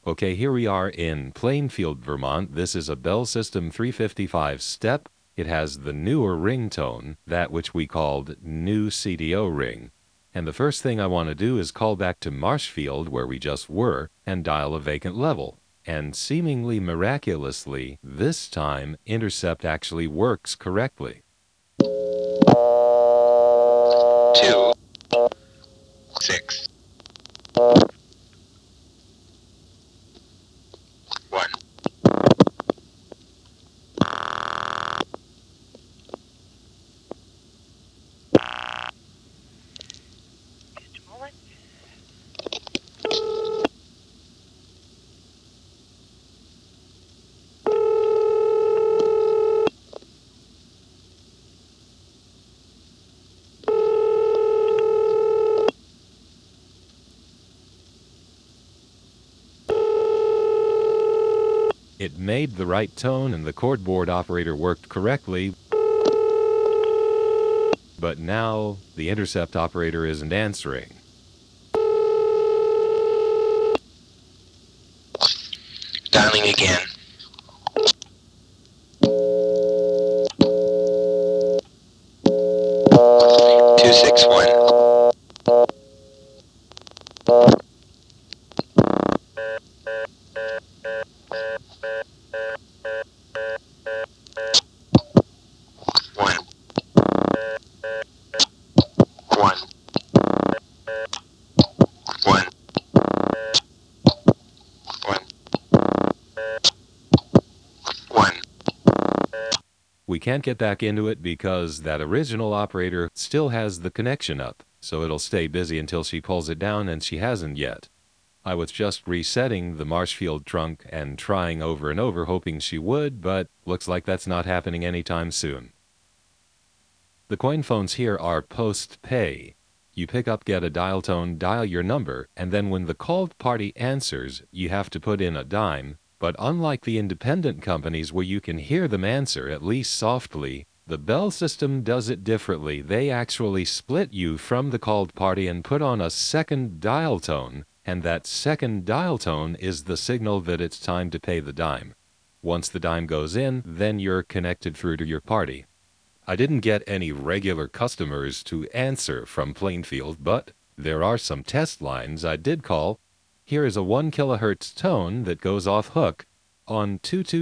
Okay, here we are in Plainfield, Vermont. This is a Bell System 355 step. It has the newer ringtone, that which we called new CDO ring. And the first thing I want to do is call back to Marshfield, where we just were, and dial a vacant level. And seemingly miraculously, this time, intercept actually works correctly. 2, 6, 1. It made the right tone and the cordboard operator worked correctly, but now the intercept operator isn't answering. Dialing again. 261. 1, 1, 1, 1, 1. We can't get back into it because that original operator still has the connection up, so it'll stay busy until she pulls it down, and she hasn't yet. I was just resetting the Marshfield trunk and trying over and over hoping she would, but looks like that's not happening anytime soon. The coin phones here are post-pay. You pick up, get a dial tone, dial your number, and then when the called party answers, you have to put in a dime. But unlike the independent companies where you can hear them answer, at least softly, the Bell System does it differently. They actually split you from the called party and put on a second dial tone, and that second dial tone is the signal that it's time to pay the dime. Once the dime goes in, then you're connected through to your party. I didn't get any regular customers to answer from Plainfield, but there are some test lines I did call. Here is a 1 kilohertz tone that goes off hook on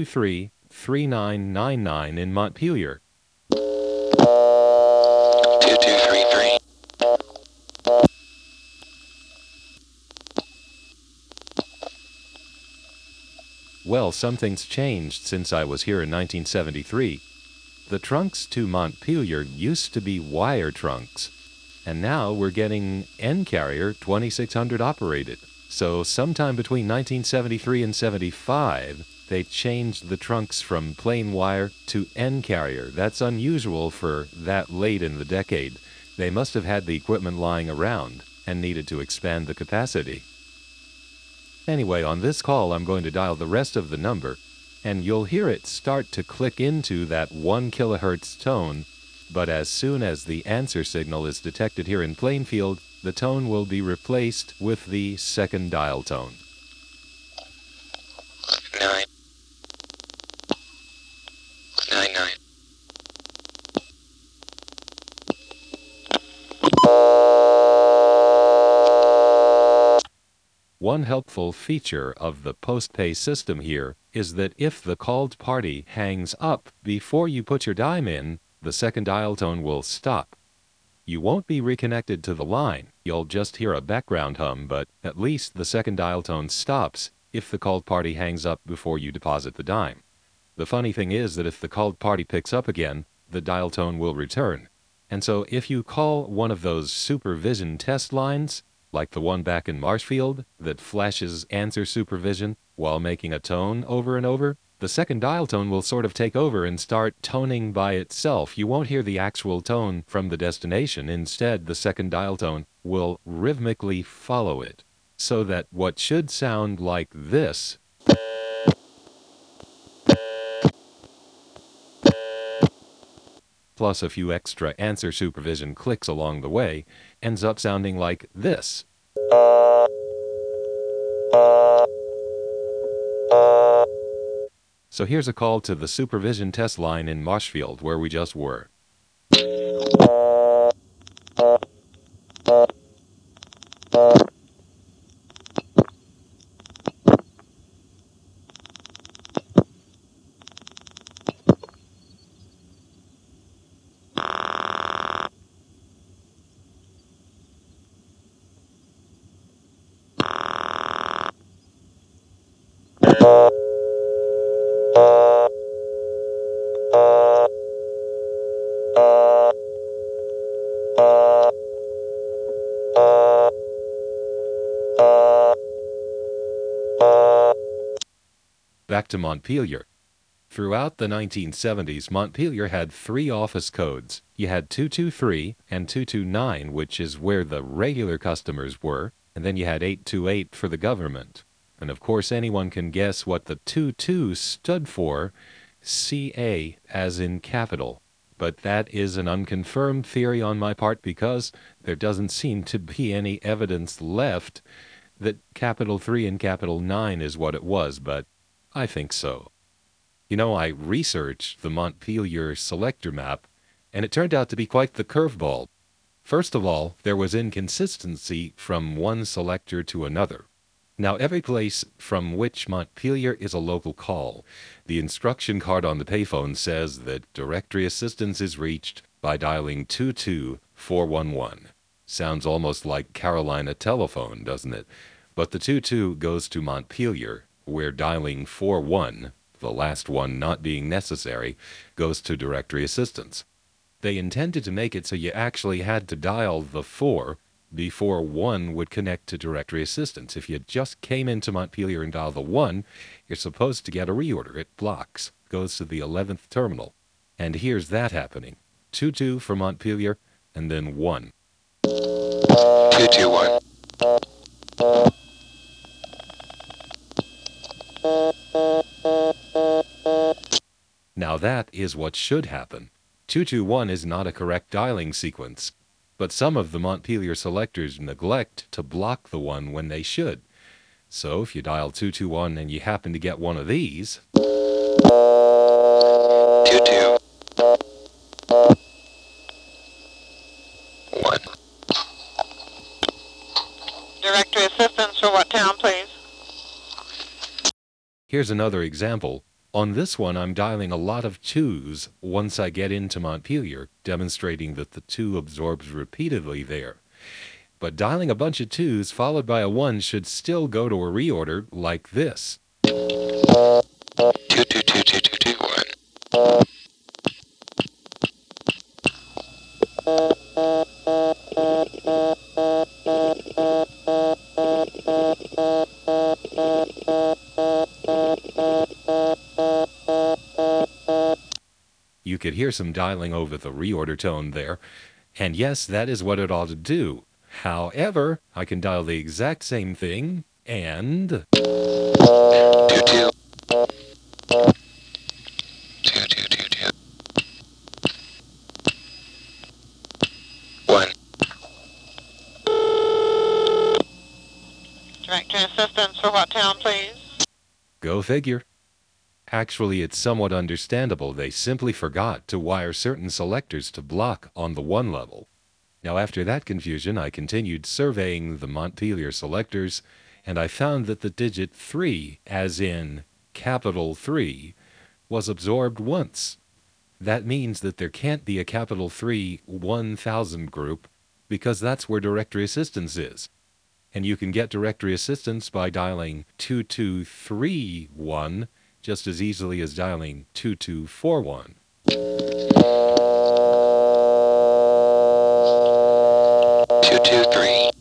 223-3999 in Montpelier. 2233. Well, something's changed since I was here in 1973. The trunks to Montpelier used to be wire trunks, and now we're getting N-carrier 2600 operated. So sometime between 1973 and 75, they changed the trunks from plain wire to N-carrier. That's unusual for that late in the decade. They must have had the equipment lying around and needed to expand the capacity. Anyway, on this call, I'm going to dial the rest of the number, and you'll hear it start to click into that 1 kilohertz tone, but as soon as the answer signal is detected here in Plainfield, the tone will be replaced with the second dial tone. 9, 9, 9. One helpful feature of the post-pay system here is that if the called party hangs up before you put your dime in, the second dial tone will stop. You won't be reconnected to the line. You'll just hear a background hum, but at least the second dial tone stops if the called party hangs up before you deposit the dime. The funny thing is that if the called party picks up again, the dial tone will return. And so if you call one of those supervision test lines, like the one back in Marshfield that flashes answer supervision while making a tone over and over, the second dial tone will sort of take over and start toning by itself. You won't hear the actual tone from the destination. Instead, the second dial tone will rhythmically follow it, so that what should sound like this plus a few extra answer supervision clicks along the way, ends up sounding like this. So here's a call to the supervision test line in Marshfield, where we just were. Back to Montpelier. Throughout the 1970s, Montpelier had three office codes. You had 223 and 229, which is where the regular customers were, and then you had 828 for the government. And of course, anyone can guess what the 22 stood for, CA as in capital. But that is an unconfirmed theory on my part because there doesn't seem to be any evidence left that capital 3 and capital 9 is what it was, but I think so. You know, I researched the Montpelier selector map, and it turned out to be quite the curveball. First of all, there was inconsistency from one selector to another. Now, every place from which Montpelier is a local call, the instruction card on the payphone says that directory assistance is reached by dialing 22411. Sounds almost like Carolina telephone, doesn't it? But the 22 goes to Montpelier, where dialing 41, the last one not being necessary, goes to directory assistance. They intended to make it so you actually had to dial the 4 before 1 would connect to directory assistance. If you just came into Montpelier and dialed the 1, you're supposed to get a reorder. It blocks, goes to the 11th terminal. And here's that happening. 22 for Montpelier, and then 1. 221. Now that is what should happen. 221 is not a correct dialing sequence, but some of the Montpelier selectors neglect to block the 1 when they should. So if you dial 221 and you happen to get one of these, 22. 1. Directory assistance for what town, please? here's another example. On this one, I'm dialing a lot of 2s once I get into Montpelier, demonstrating that the 2 absorbs repeatedly there. But dialing a bunch of 2s followed by a 1 should still go to a reorder like this. 2222221. You could hear some dialing over the reorder tone there, and yes, that is what it ought to do. However, I can dial the exact same thing, and 22. 2222. 1. Directory assistance for what town, please? go figure. Actually, it's somewhat understandable. They simply forgot to wire certain selectors to block on the 1 level. Now, after that confusion, I continued surveying the Montpelier selectors, and I found that the digit 3, as in capital 3, was absorbed once. That means that there can't be a capital 3 1000 group, because that's where directory assistance is. And you can get directory assistance by dialing 2231 just as easily as dialing 2241. 223.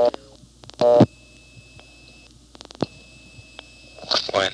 1.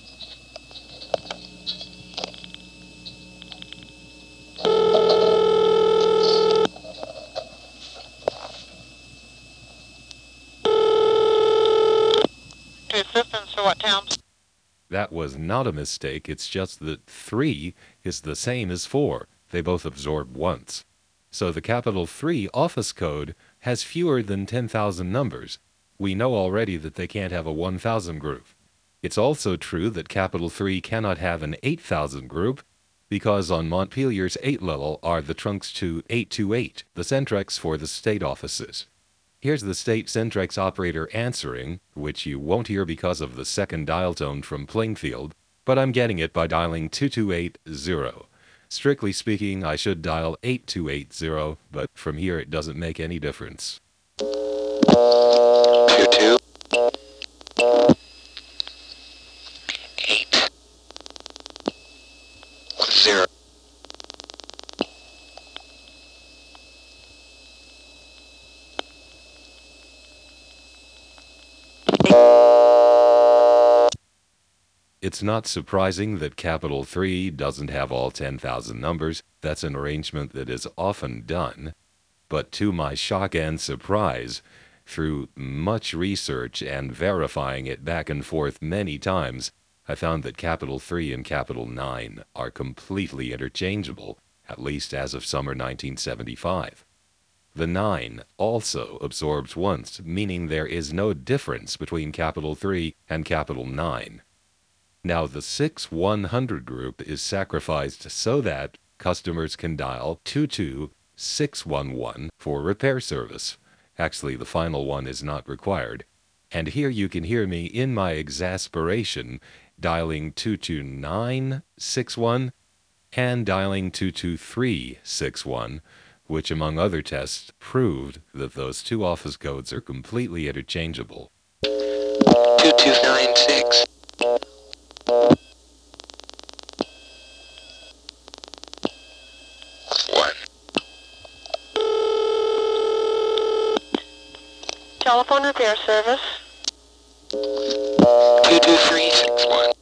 2 assistance for what town? That was not a mistake. It's just that 3 is the same as 4. They both absorb once. So the capital 3 office code has fewer than 10,000 numbers. We know already that they can't have a 1000 group. It's also true that Capital 3 cannot have an 8000 group because on Montpelier's 8 level are the trunks to 828, the Centrex for the state offices. Here's the state Centrex operator answering, which you won't hear because of the second dial tone from Plainfield, but I'm getting it by dialing 2280. Strictly speaking, I should dial 8280, but from here it doesn't make any difference. 22 8 0. It's not surprising that Capital 3 doesn't have all 10,000 numbers. That's an arrangement that is often done. But to my shock and surprise, through much research and verifying it back and forth many times, I found that Capital 3 and Capital 9 are completely interchangeable, at least as of summer 1975. The 9 also absorbs once, meaning there is no difference between Capital 3 and Capital 9. Now, the 6100 group is sacrificed so that customers can dial 22611 for repair service. Actually, the final one is not required. And here you can hear me in my exasperation dialing 22961 and dialing 22361, which among other tests proved that those two office codes are completely interchangeable. 2296 1. Telephone repair service. 22361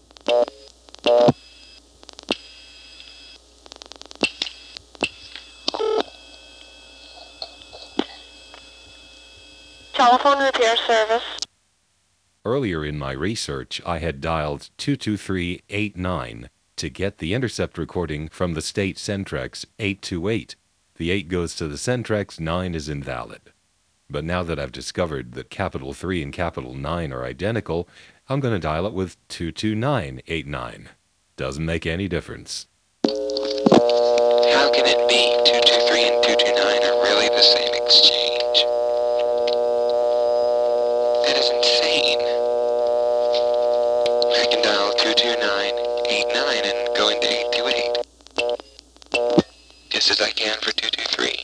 Telephone repair service. Earlier in my research, I had dialed 22389 to get the intercept recording from the state Centrex 828. The 8 goes to the Centrex, 9 is invalid. But now that I've discovered that Capital 3 and Capital 9 are identical, I'm going to dial it with 22989. Doesn't make any difference. How can it be 223 and 229 are really the same exchange? That is insane. I can dial 22989 and go into 828. Just as I can for 223.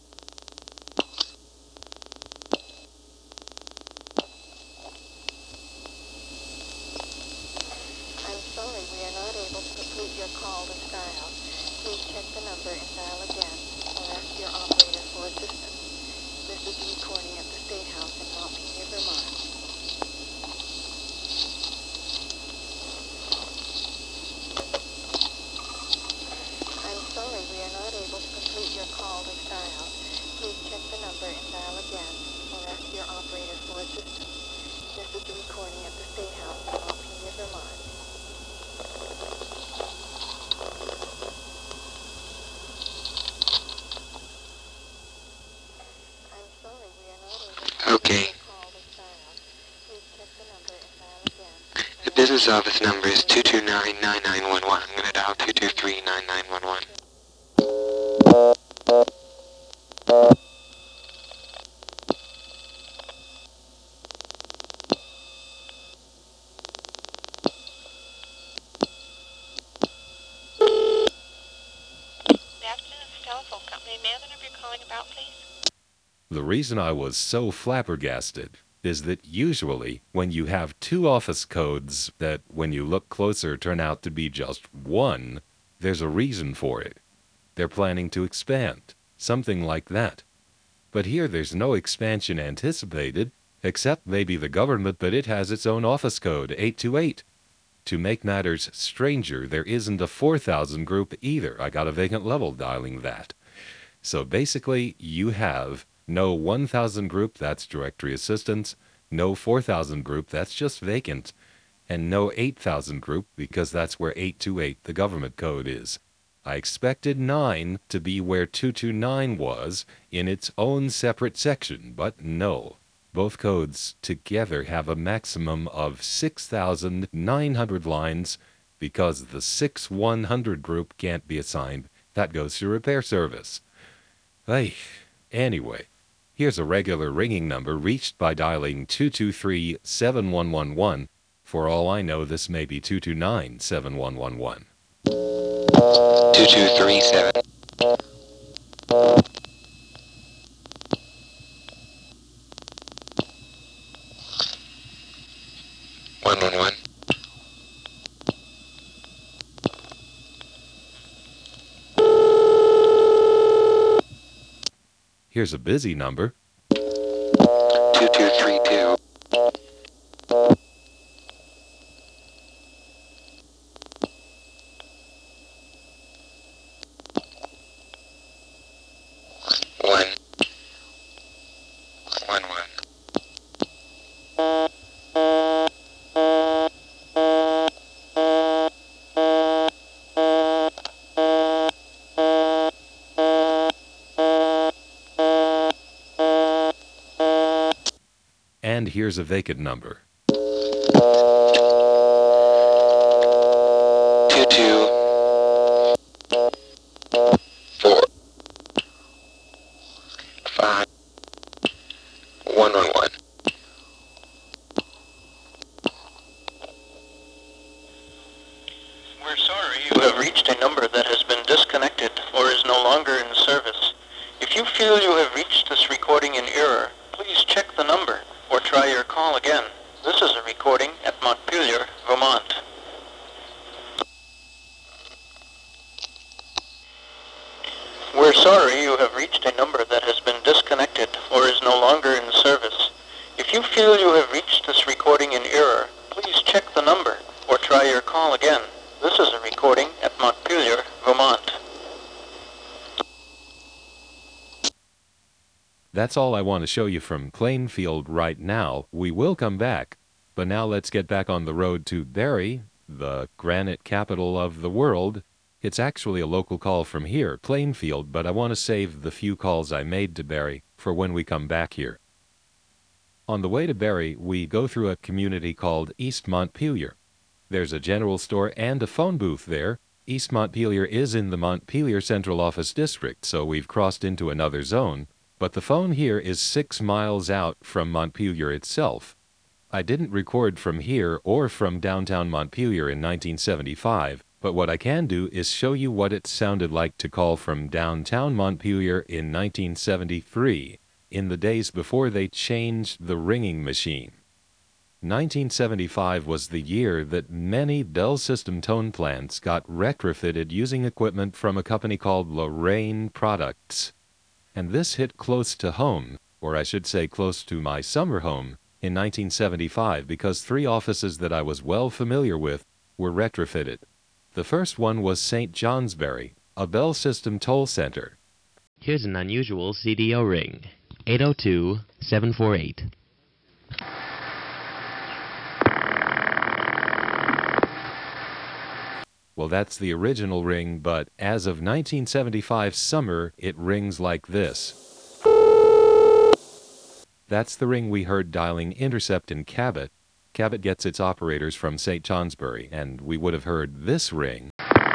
I'm sorry, we are not able to complete your call this dial. Please check the number and dial again, or ask your operator for assistance. This is a recording at the State House in Montpelier, Vermont. I'm sorry, we are not able to complete your call this dial. Please check the number and dial again, or ask your operator for assistance. This is a recording at the State House in Montpelier, Vermont. I'm sorry, we are not able to Okay. call this dial. Please check the number and dial again. The business office number is 229-9911. I'm going to dial 223-9911. The afternoon's telephone company. May I have the number you're calling about, please? The reason I was so flabbergasted is that usually when you have two office codes that when you look closer turn out to be just one, there's a reason for it. They're planning to expand, something like that. But here there's no expansion anticipated, except maybe the government, but it has its own office code, 828. To make matters stranger, there isn't a 4000 group either. I got a vacant level dialing that. So basically, you have no 1000 group, that's directory assistance, no 4000 group, that's just vacant, and no 8000 group, because that's where 828, the government code, is. I expected 9 to be where 229 was, in its own separate section, but no. Both codes together have a maximum of 6,900 lines because the 6100 group can't be assigned. That goes to repair service. Hey, anyway, here's a regular ringing number reached by dialing 223-7111. For all I know, this may be 229-7111. 2237. 111. Here's a busy number. 2232. 111. And here's a vacant number. 224 5 111. We're sorry you have reached a number that has been disconnected or is no longer in service. If you feel you have reached this recording in error, please check the number or try your call again. This is a recording at Montpelier, Vermont. We're sorry you have reached a number that has been disconnected or is no longer in service. If you feel you have reached this recording in error, please check the number or try your call again. This is a recording at Montpelier, Vermont. That's all I want to show you from Plainfield right now. We will come back, but now let's get back on the road to Barrie, the granite capital of the world. It's actually a local call from here, Plainfield, but I want to save the few calls I made to Barrie for when we come back here. On the way to Barrie, we go through a community called East Montpelier. There's a general store and a phone booth there. East Montpelier is in the Montpelier Central Office District, so we've crossed into another zone, but the phone here is 6 miles out from Montpelier itself. I didn't record from here or from downtown Montpelier in 1975, but what I can do is show you what it sounded like to call from downtown Montpelier in 1973, in the days before they changed the ringing machine. 1975 was the year that many Bell System tone plants got retrofitted using equipment from a company called Lorraine Products. And this hit close to home, or I should say close to my summer home, in 1975 because 3 offices that I was well familiar with were retrofitted. The first one was St. Johnsbury, a Bell System toll center. Here's an unusual CDO ring. 802-748. Well, that's the original ring, but as of 1975 summer, it rings like this. That's the ring we heard dialing Intercept in Cabot. Cabot gets its operators from St. Johnsbury, and we would have heard this ring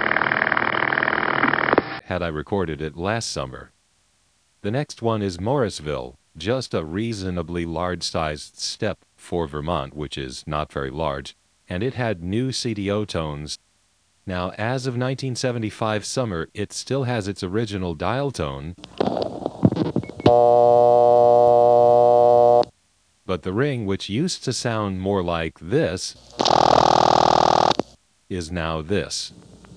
had I recorded it last summer. The next one is Morrisville, just a reasonably large-sized step for Vermont, which is not very large, and it had new CDO tones. Now, as of 1975 summer, it still has its original dial tone, but the ring, which used to sound more like this, is now this.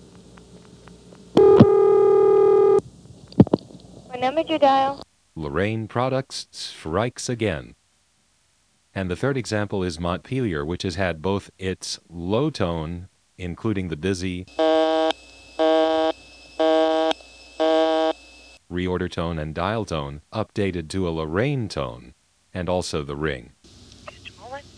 What number did you dial? Lorraine Products strikes again. And the third example is Montpelier, which has had both its low tone, including the busy reorder tone and dial tone, updated to a Lorraine tone, and also the ring. Just a moment.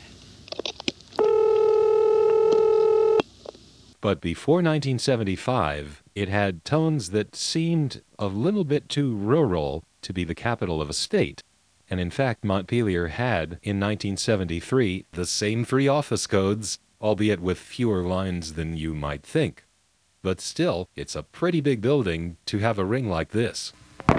But before 1975, it had tones that seemed a little bit too rural to be the capital of a state, And in fact, Montpelier had, in 1973, the same 3 office codes, albeit with fewer lines than you might think. But still, it's a pretty big building to have a ring like this.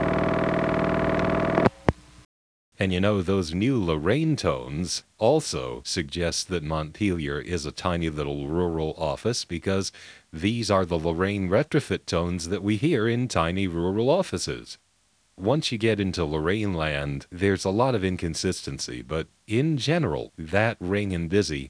And you know, those new Lorraine tones also suggest that Montpelier is a tiny little rural office, because these are the Lorraine retrofit tones that we hear in tiny rural offices. Once you get into Lorraine land, there's a lot of inconsistency, but in general, that ring and busy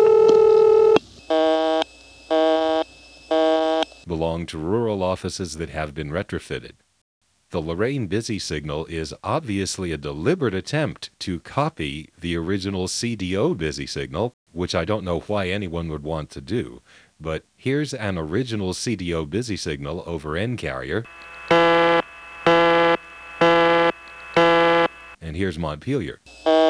belong to rural offices that have been retrofitted. The Lorraine busy signal is obviously a deliberate attempt to copy the original CDO busy signal, which I don't know why anyone would want to do, but here's an original CDO busy signal over N-carrier, and here's Montpelier.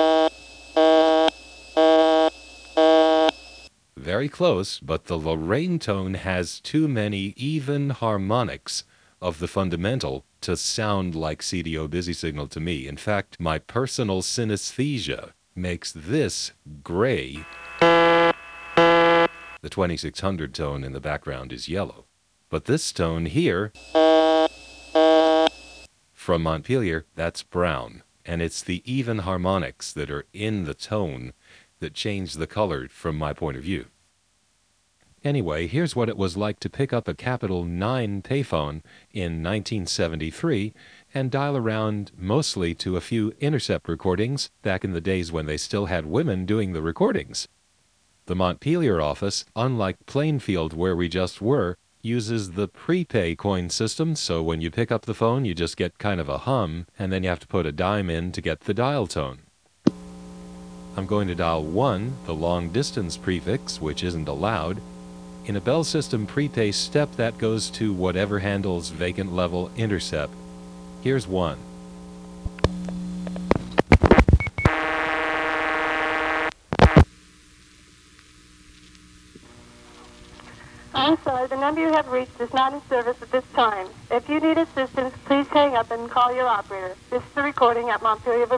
Very close, but the Lorraine tone has too many even harmonics of the fundamental to sound like CDO busy signal to me. In fact, my personal synesthesia makes this gray. The 2600 tone in the background is yellow. But this tone here, from Montpelier, that's brown. And it's the even harmonics that are in the tone that change the color from my point of view. Anyway, here's what it was like to pick up a Capital 9 payphone in 1973 and dial around mostly to a few intercept recordings back in the days when they still had women doing the recordings. The Montpelier office, unlike Plainfield where we just were, uses the prepay coin system, so when you pick up the phone you just get kind of a hum, and then you have to put a dime in to get the dial tone. I'm going to dial 1, the long distance prefix, which isn't allowed. In a Bell System prepay step, that goes to whatever handles vacant level intercept. Here's 1. I'm sorry, the number you have reached is not in service at this time. If you need assistance, please hang up and call your operator. This is the recording at Montpelier.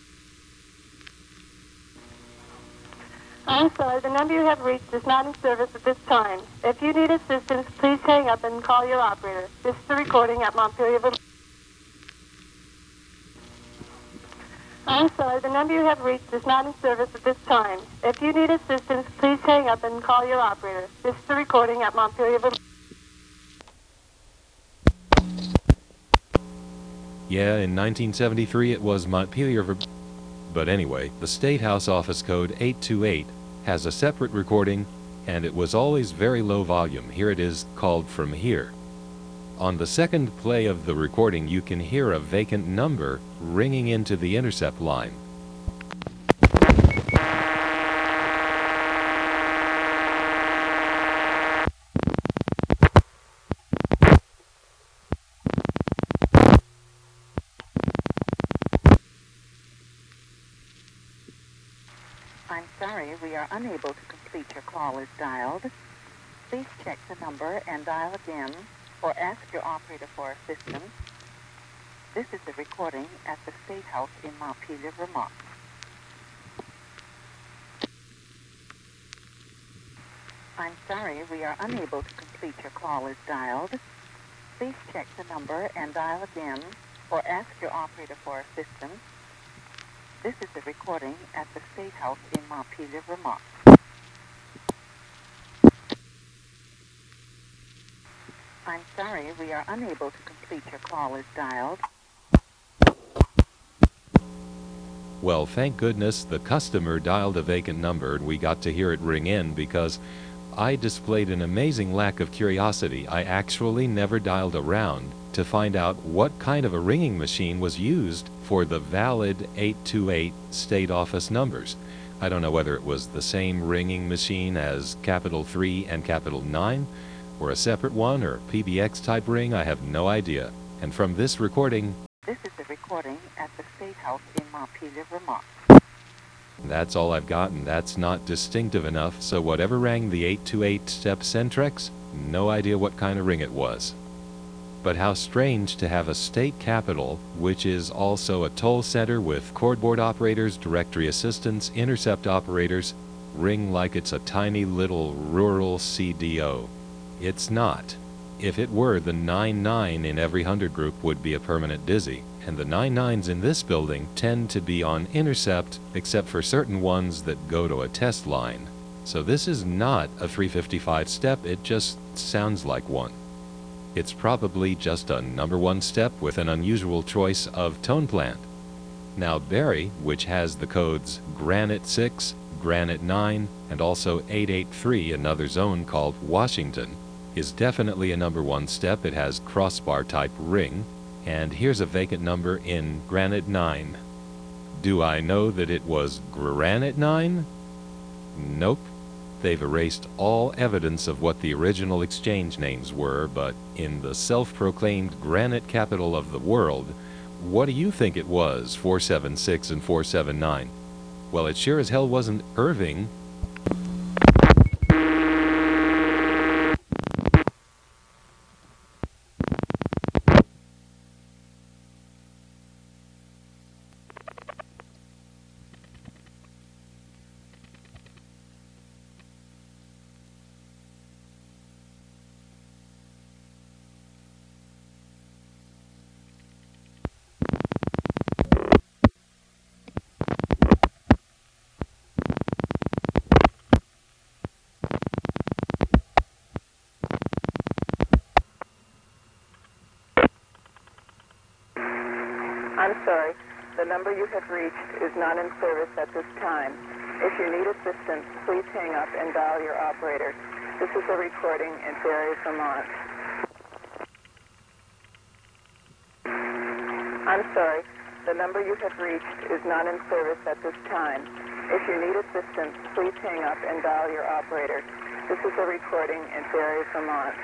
I'm sorry, the number you have reached is not in service at this time. If you need assistance, please hang up and call your operator. This is the recording at Montpelier. I'm sorry, the number you have reached is not in service at this time. If you need assistance, please hang up and call your operator. This is the recording at Montpelier. Yeah, in 1973 it was Montpelier. But anyway, the State House office code 828 has a separate recording, and it was always very low volume. Here it is, called From Here. On the second play of the recording, you can hear a vacant number ringing into the intercept line. I'm sorry, we are unable to complete your call as dialed. Please check the number and dial again, or ask your operator for assistance. This is a recording at the State House in Montpelier, Vermont. I'm sorry, we are unable to complete your call as dialed. Please check the number and dial again, or ask your operator for assistance. This is a recording at the State House in Montpelier, Vermont. I'm sorry, we are unable to complete your call as dialed. Well, thank goodness the customer dialed a vacant number and we got to hear it ring in, because I displayed an amazing lack of curiosity. I actually never dialed around to find out what kind of a ringing machine was used for the valid 828 state office numbers. I don't know whether it was the same ringing machine as Capital 3 and Capital 9, or a separate one, or PBX type ring. I have no idea. And from this recording, This is a recording at the State House in Montpelier, Vermont. that's all I've got, and that's not distinctive enough, so whatever rang the 828 step Centrex, no idea what kind of ring it was. But how strange to have a state capital, which is also a toll center with cordboard operators, directory assistants, intercept operators, ring like it's a tiny little rural CDO. It's not. If it were, the 99 in every 100 group would be a permanent dizzy, and the 99s in this building tend to be on intercept except for certain ones that go to a test line. So this is not a 355 step, it just sounds like one. It's probably just a number 1 step with an unusual choice of tone plant. Now Barrie, which has the codes Granite 6, Granite 9, and also 883, another zone called Washington, is definitely a number 1 step. It has crossbar type ring, and here's a vacant number in Granite 9. Do I know that it was Granite 9? Nope. They've erased all evidence of what the original exchange names were, but in the self-proclaimed granite capital of the world, what do you think it was, 476 and 479? Well, it sure as hell wasn't Irving. I'm sorry. The number you have reached is not in service at this time. If you need assistance, please hang up and dial your operator. This is a recording in Barrie, Vermont. I'm sorry. The number you have reached is not in service at this time. If you need assistance, please hang up and dial your operator. This is a recording in Barrie, Vermont.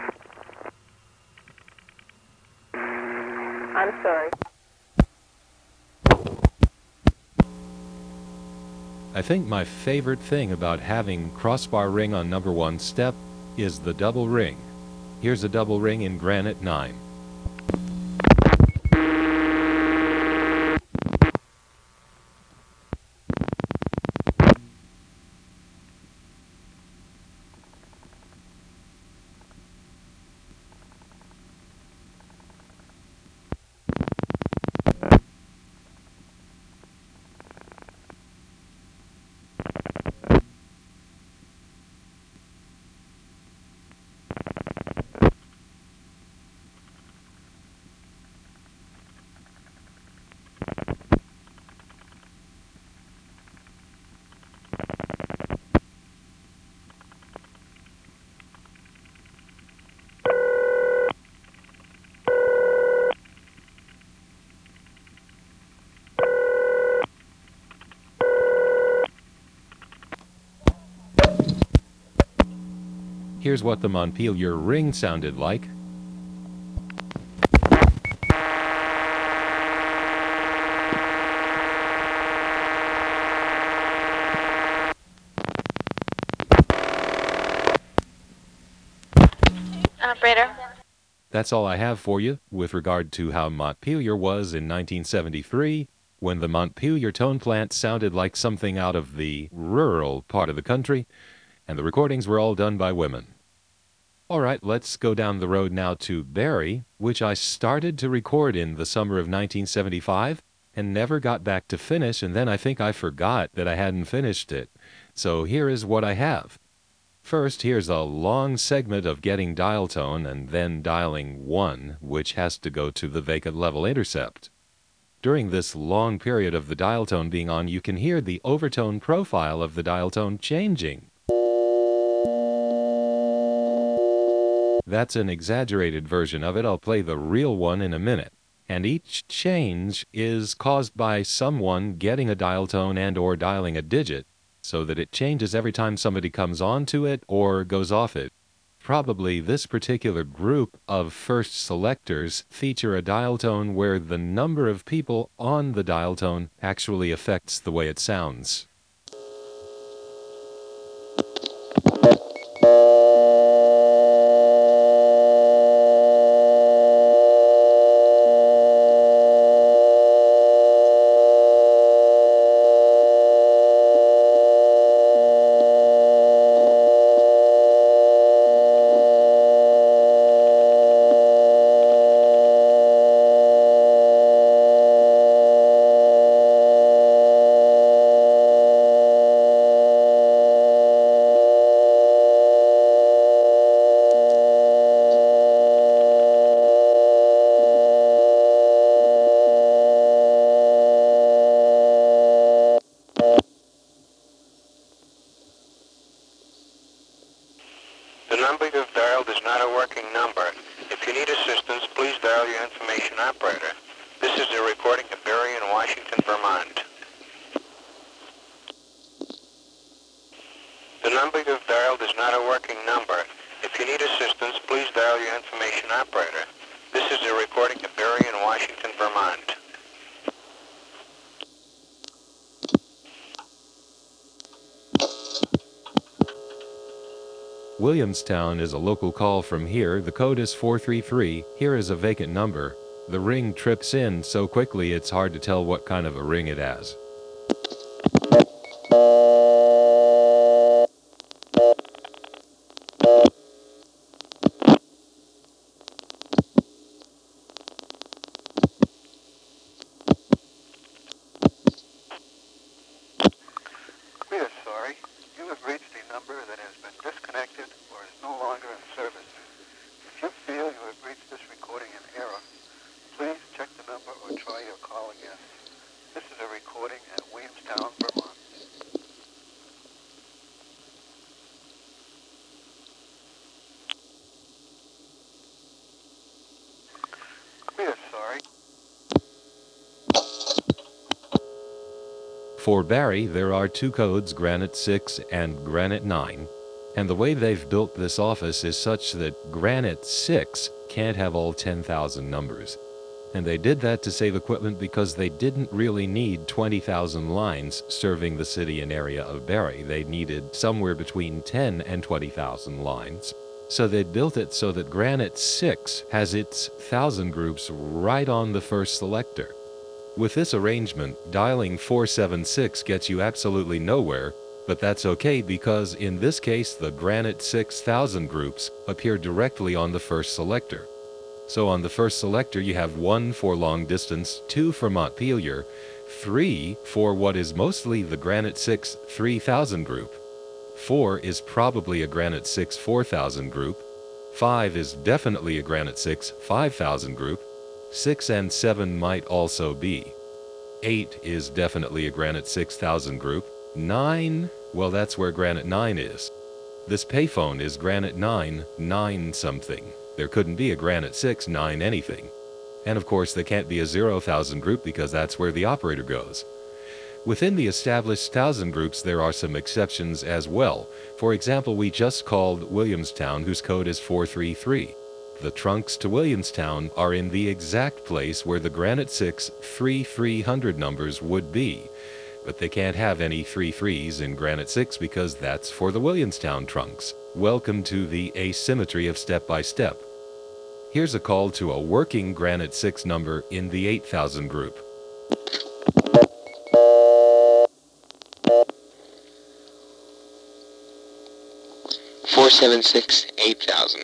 I'm sorry. I think my favorite thing about having crossbar ring on number 1 step is the double ring. Here's a double ring in Granite 9. Here's what the Montpelier ring sounded like. Operator. That's all I have for you with regard to how Montpelier was in 1973, when the Montpelier tone plant sounded like something out of the rural part of the country, and the recordings were all done by women. All right, let's go down the road now to Barrie, which I started to record in the summer of 1975 and never got back to finish, and then I think I forgot that I hadn't finished it. So here is what I have. First, here's a long segment of getting dial tone and then dialing 1, which has to go to the vacant level intercept. During this long period of the dial tone being on, you can hear the overtone profile of the dial tone changing. That's an exaggerated version of it. I'll play the real one in a minute. And each change is caused by someone getting a dial tone and or dialing a digit, so that it changes every time somebody comes onto it or goes off it. Probably this particular group of first selectors feature a dial tone where the number of people on the dial tone actually affects the way it sounds. number you've dialed is not a working number. If you need assistance, please dial your information operator. This is a recording of Barry in Washington, Vermont. The number you've dialed is not a working number. If you need assistance, please dial your information operator. This is a recording of Barry in Washington, Vermont. Williamstown is a local call from here. The code is 433. Here is a vacant number. The ring trips in so quickly it's hard to tell what kind of a ring it has. We are sorry. You have reached a number that has been disconnected or is no longer in service. If you feel you have reached this recording in error, please check the number or try your call again. This is a recording at Williamstown, Vermont. We are sorry. For Barry, there are two codes, Granite 6 and Granite 9. And the way they've built this office is such that Granite 6 can't have all 10,000 numbers. And they did that to save equipment because they didn't really need 20,000 lines serving the city and area of Barry. They needed somewhere between 10 and 20,000 lines. So they built it so that Granite 6 has its 1,000 groups right on the first selector. With this arrangement, dialing 476 gets you absolutely nowhere, but that's okay because in this case the Granite 6,000 groups appear directly on the first selector. So on the first selector you have 1 for long distance, 2 for Montpelier, 3 for what is mostly the Granite 6 3000 group, 4 is probably a Granite 6 4000 group, 5 is definitely a Granite 6 5000 group, 6 and 7 might also be. 8 is definitely a Granite 6000 group. 9, well that's where Granite 9 is. This payphone is Granite 9, 9 something. There couldn't be a Granite 6, 9 anything. And of course there can't be a 0,000 group because that's where the operator goes. Within the established 1,000 groups there are some exceptions as well. For example, we just called Williamstown, whose code is 433. The trunks to Williamstown are in the exact place where the Granite 6 3300 numbers would be. But they can't have any 33s in Granite 6 because that's for the Williamstown trunks. Welcome to the asymmetry of step-by-step. Here's a call to a working Granite 6 number in the 8000 group. Four 776 8000.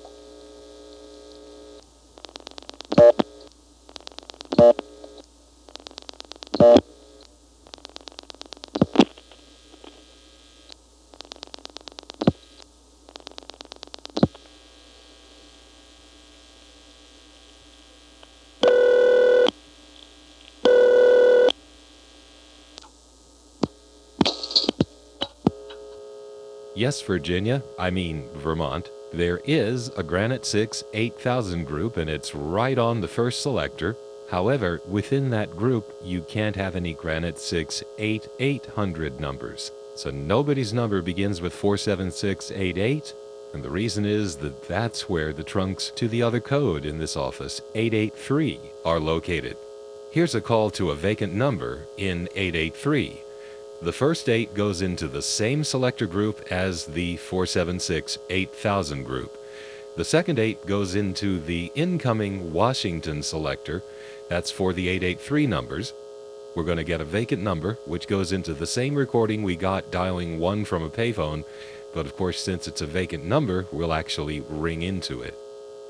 Yes, Virginia, I mean Vermont, there is a Granite 6 8000 group and it's right on the first selector. However, within that group, you can't have any Granite 6 8800 numbers. So nobody's number begins with 47688, and the reason is that that's where the trunks to the other code in this office, 883, are located. Here's a call to a vacant number in 883. The first 8 goes into the same selector group as the 476 8000 group. The second 8 goes into the incoming Washington selector. That's for the 883 numbers. We're going to get a vacant number, which goes into the same recording we got dialing 1 from a payphone. But of course, since it's a vacant number, we'll actually ring into it.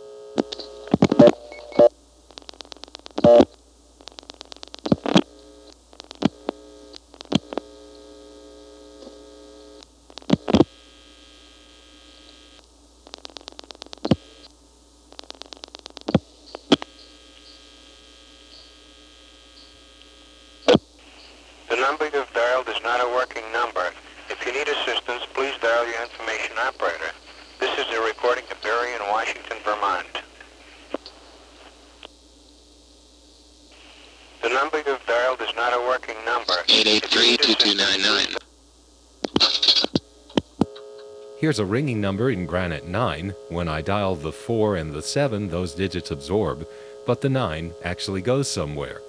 The number you've dialed is not a working number. If you need assistance, please dial your information operator. This is a recording of Barrie in Washington, Vermont. The number you've dialed is not a working number. 883-2299. Here's a ringing number in Granite 9. When I dial the 4 and the 7, those digits absorb, but the 9 actually goes somewhere.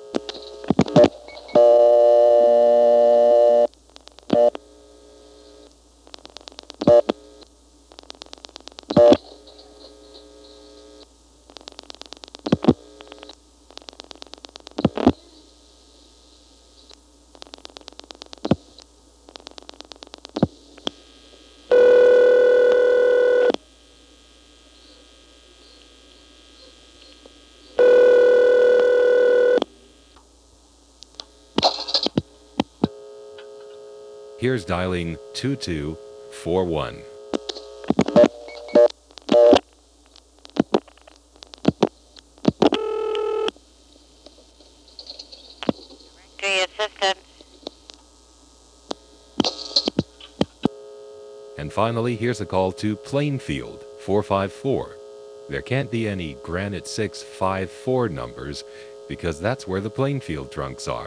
Here's dialing 2241. Assistant. And finally, here's a call to Plainfield 454. There can't be any Granite 654 numbers because that's where the Plainfield trunks are.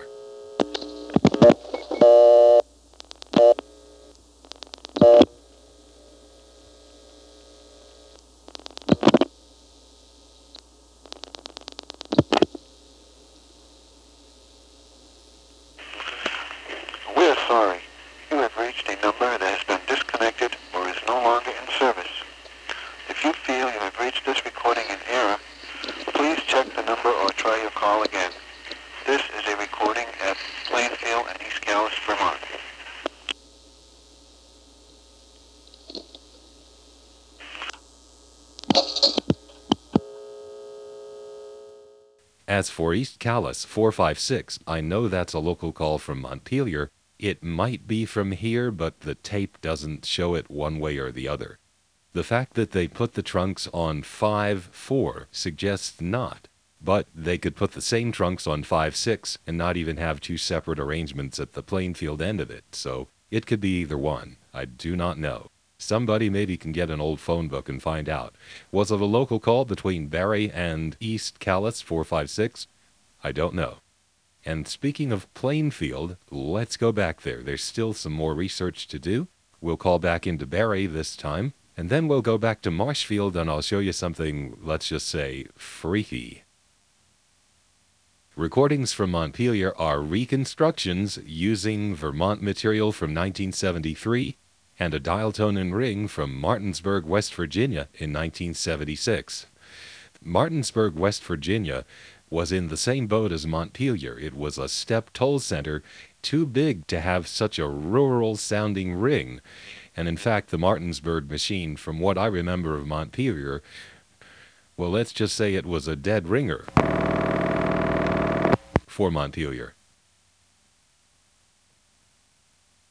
We're sorry. You have reached a number that has been disconnected or is no longer in service. If you feel you have reached this recording in error, please check the number or try your call again. This is a recording at Plainfield and East Calais, Vermont. As for East Calais 456, I know that's a local call from Montpelier. It might be from here, but the tape doesn't show it one way or the other. The fact that they put the trunks on 5-4 suggests not, but they could put the same trunks on 5-6 and not even have two separate arrangements at the Plainfield end of it, so it could be either one. I do not know. Somebody maybe can get an old phone book and find out. Was it a local call between Barrie and East Calais 456? I don't know. And speaking of Plainfield, let's go back there. There's still some more research to do. We'll call back into Barrie this time, and then we'll go back to Marshfield and I'll show you something, let's just say, freaky. Recordings from Montpelier are reconstructions using Vermont material from 1973 and a dial tone and ring from Martinsburg, West Virginia in 1976. Martinsburg, West Virginia was in the same boat as Montpelier. It was a step toll center too big to have such a rural-sounding ring. And in fact, the Martinsburg machine, from what I remember of Montpelier, well, let's just say it was a dead ringer for Montpelier.